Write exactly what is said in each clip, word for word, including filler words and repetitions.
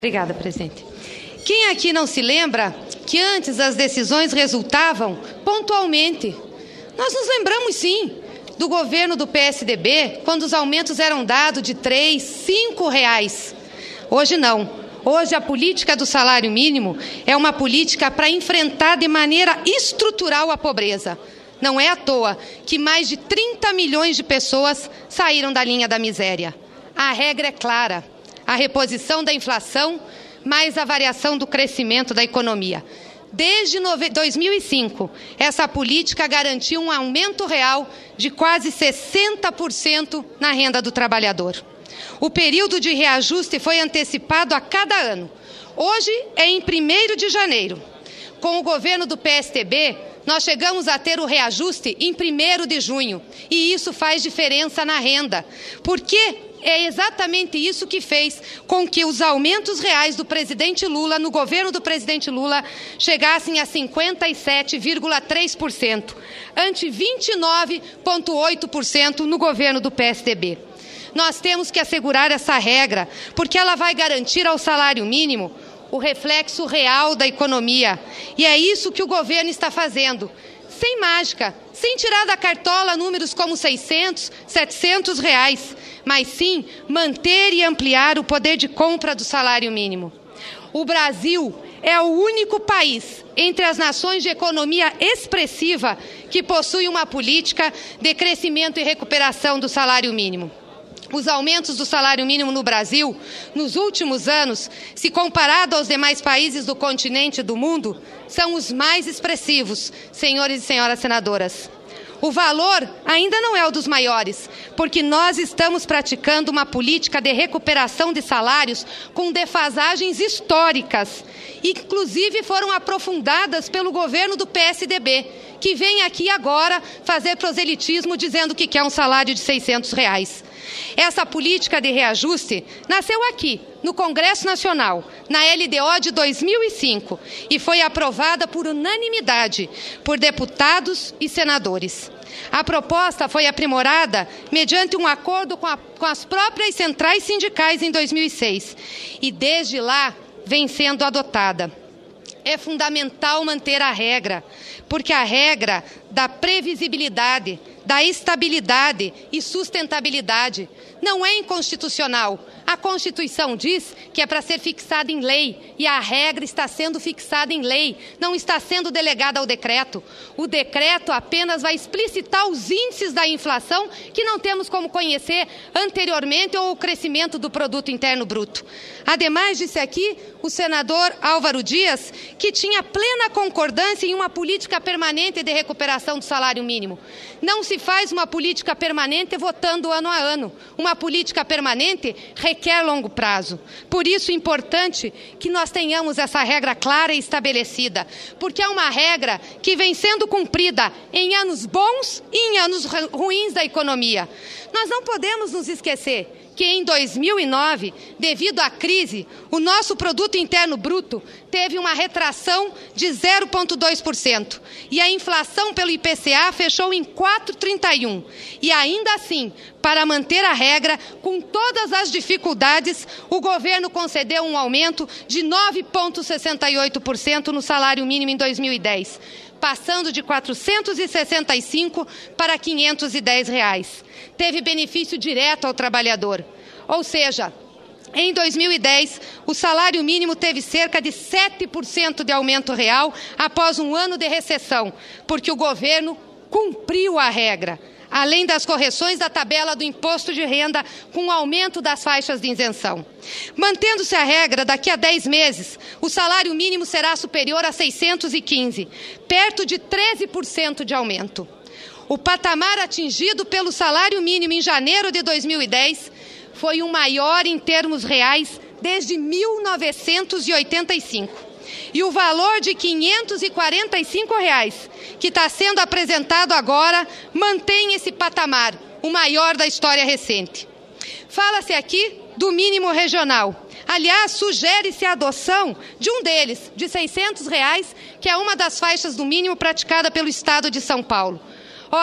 Obrigada, presidente. Quem aqui não se lembra que antes as decisões resultavam pontualmente? Nós nos lembramos, sim, do governo do P S D B, quando os aumentos eram dados de três, cinco reais. Hoje não. Hoje a política do salário mínimo é uma política para enfrentar de maneira estrutural a pobreza. Não é à toa que mais de trinta milhões de pessoas saíram da linha da miséria. A regra é clara. A reposição da inflação, mais a variação do crescimento da economia. Desde dois mil e cinco, essa política garantiu um aumento real de quase sessenta por cento na renda do trabalhador. O período de reajuste foi antecipado a cada ano. Hoje é em primeiro de janeiro. Com o governo do P S D B, nós chegamos a ter o reajuste em primeiro de junho. E isso faz diferença na renda. Por quê? É exatamente isso que fez com que os aumentos reais do presidente Lula, no governo do presidente Lula, chegassem a cinquenta e sete vírgula três por cento, ante vinte e nove vírgula oito por cento no governo do P S D B. Nós temos que assegurar essa regra, porque ela vai garantir ao salário mínimo o reflexo real da economia. E é isso que o governo está fazendo. Sem mágica, sem tirar da cartola números como seiscentos, setecentos reais, mas sim manter e ampliar o poder de compra do salário mínimo. O Brasil é o único país entre as nações de economia expressiva que possui uma política de crescimento e recuperação do salário mínimo. Os aumentos do salário mínimo no Brasil, nos últimos anos, se comparado aos demais países do continente e do mundo, são os mais expressivos, senhores e senhoras senadoras. O valor ainda não é o dos maiores, porque nós estamos praticando uma política de recuperação de salários com defasagens históricas, inclusive foram aprofundadas pelo governo do P S D B, que vem aqui agora fazer proselitismo dizendo que quer um salário de seiscentos reais. Essa política de reajuste nasceu aqui, no Congresso Nacional, na L D O de dois mil e cinco, e foi aprovada por unanimidade por deputados e senadores. A proposta foi aprimorada mediante um acordo com, a, com as próprias centrais sindicais em dois mil e seis, e desde lá vem sendo adotada. É fundamental manter a regra, porque a regra dá previsibilidade, dá estabilidade e sustentabilidade. Não é inconstitucional. A Constituição diz que é para ser fixada em lei, e a regra está sendo fixada em lei, não está sendo delegada ao decreto. O decreto apenas vai explicitar os índices da inflação que não temos como conhecer anteriormente, ou o crescimento do produto interno bruto. Ademais, disse aqui o senador Álvaro Dias que tinha plena concordância em uma política permanente de recuperação do salário mínimo. Não se faz uma política permanente votando ano a ano. Uma política permanente requer longo prazo. Por isso é importante que nós tenhamos essa regra clara e estabelecida, porque é uma regra que vem sendo cumprida em anos bons e em anos ruins da economia. Nós não podemos nos esquecer que em dois mil e nove, devido à crise, o nosso produto interno bruto teve uma retração de zero vírgula dois por cento e a inflação pelo I P C A fechou em quatro vírgula trinta e um. E ainda assim, para manter a regra, com todas as dificuldades, o governo concedeu um aumento de nove vírgula sessenta e oito por cento no salário mínimo em dois mil e dez, passando de quatrocentos e sessenta e cinco para quinhentos e dez reais. Teve benefício direto ao trabalhador. Ou seja, em dois mil e dez, o salário mínimo teve cerca de sete por cento de aumento real após um ano de recessão, porque o governo cumpriu a regra, além das correções da tabela do imposto de renda com o aumento das faixas de isenção. Mantendo-se a regra, daqui a dez meses, o salário mínimo será superior a seiscentos e quinze, perto de treze por cento de aumento. O patamar atingido pelo salário mínimo em janeiro de dois mil e dez foi o maior em termos reais desde mil novecentos e oitenta e cinco. E o valor de quinhentos e quarenta e cinco reais que está sendo apresentado agora mantém esse patamar, o maior da história recente. Fala-se aqui do mínimo regional. Aliás, sugere-se a adoção de um deles, de seiscentos reais, que é uma das faixas do mínimo praticada pelo Estado de São Paulo. Ora,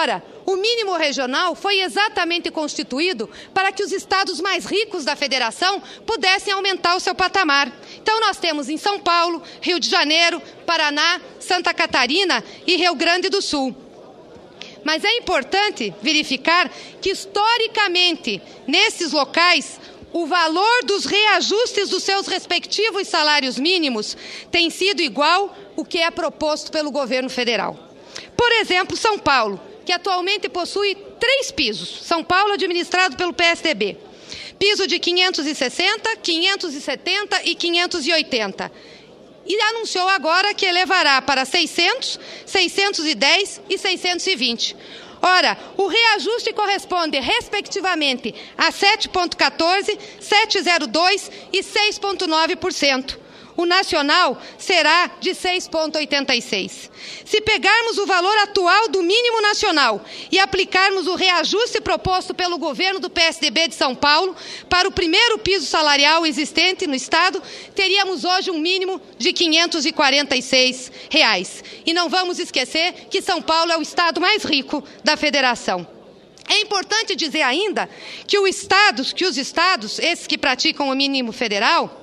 O mínimo regional foi exatamente constituído para que os estados mais ricos da federação pudessem aumentar o seu patamar. Então nós temos em São Paulo, Rio de Janeiro, Paraná, Santa Catarina e Rio Grande do Sul. Mas é importante verificar que, historicamente, nesses locais, o valor dos reajustes dos seus respectivos salários mínimos tem sido igual ao que é proposto pelo governo federal. Por exemplo, São Paulo, que atualmente possui três pisos. São Paulo, administrado pelo P S D B. Piso de quinhentos e sessenta, quinhentos e setenta e quinhentos e oitenta. E anunciou agora que elevará para seiscentos, seiscentos e dez e seiscentos e vinte. Ora, o reajuste corresponde, respectivamente, a sete vírgula quatorze, sete vírgula zero dois e seis vírgula nove por cento. O nacional será de seis vírgula oitenta e seis. Se pegarmos o valor atual do mínimo nacional e aplicarmos o reajuste proposto pelo governo do P S D B de São Paulo para o primeiro piso salarial existente no Estado, teríamos hoje um mínimo de quinhentos e quarenta e seis reais. E não vamos esquecer que São Paulo é o estado mais rico da federação. É importante dizer ainda que, o estados, que os estados, esses que praticam o mínimo federal,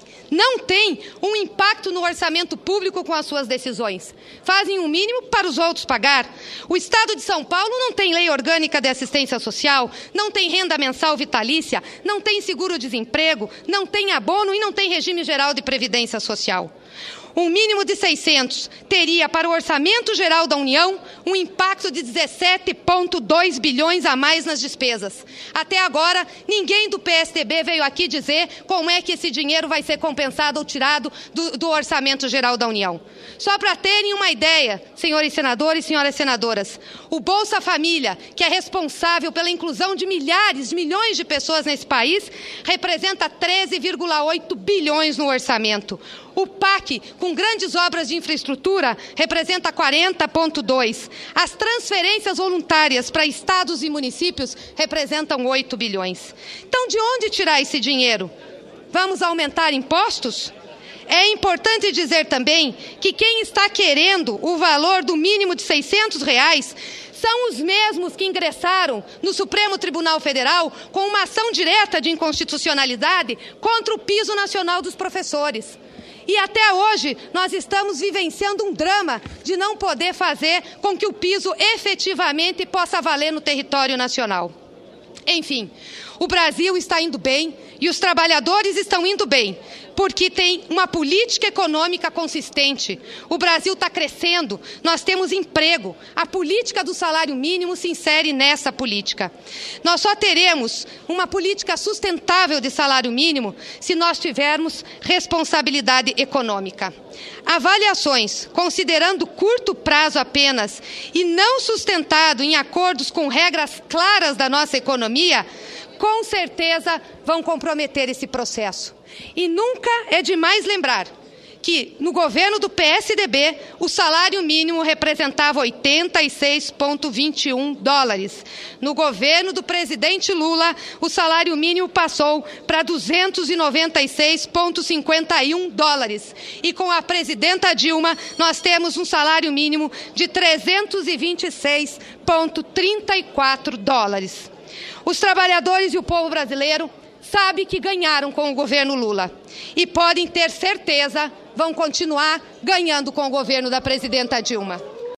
não tem um impacto no orçamento público com as suas decisões. Fazem o mínimo para os outros pagar. O Estado de São Paulo não tem lei orgânica de assistência social, não tem renda mensal vitalícia, não tem seguro-desemprego, não tem abono e não tem regime geral de previdência social. Um mínimo de seiscentos teria para o Orçamento Geral da União um impacto de dezessete vírgula dois bilhões a mais nas despesas. Até agora, ninguém do P S D B veio aqui dizer como é que esse dinheiro vai ser compensado ou tirado do, do Orçamento Geral da União. Só para terem uma ideia, senhores senadores e senhoras senadoras, o Bolsa Família, que é responsável pela inclusão de milhares, milhões de pessoas nesse país, representa treze vírgula oito bilhões no orçamento. O P A C, com grandes obras de infraestrutura, representa quarenta vírgula dois. As transferências voluntárias para estados e municípios representam oito bilhões. Então, de onde tirar esse dinheiro? Vamos aumentar impostos? É importante dizer também que quem está querendo o valor do mínimo de seiscentos reais são os mesmos que ingressaram no Supremo Tribunal Federal com uma ação direta de inconstitucionalidade contra o piso nacional dos professores. E até hoje nós estamos vivenciando um drama de não poder fazer com que o piso efetivamente possa valer no território nacional. Enfim, o Brasil está indo bem e os trabalhadores estão indo bem, porque tem uma política econômica consistente. O Brasil está crescendo, nós temos emprego. A política do salário mínimo se insere nessa política. Nós só teremos uma política sustentável de salário mínimo se nós tivermos responsabilidade econômica. Avaliações, considerando curto prazo apenas e não sustentado em acordos com regras claras da nossa economia, com certeza vão comprometer esse processo. E nunca é demais lembrar que, no governo do P S D B, o salário mínimo representava oitenta e seis vírgula vinte e um dólares. No governo do presidente Lula, o salário mínimo passou para duzentos e noventa e seis vírgula cinquenta e um dólares. E com a presidenta Dilma, nós temos um salário mínimo de trezentos e vinte e seis vírgula trinta e quatro dólares. Os trabalhadores e o povo brasileiro sabem que ganharam com o governo Lula e podem ter certeza, vão continuar ganhando com o governo da presidenta Dilma.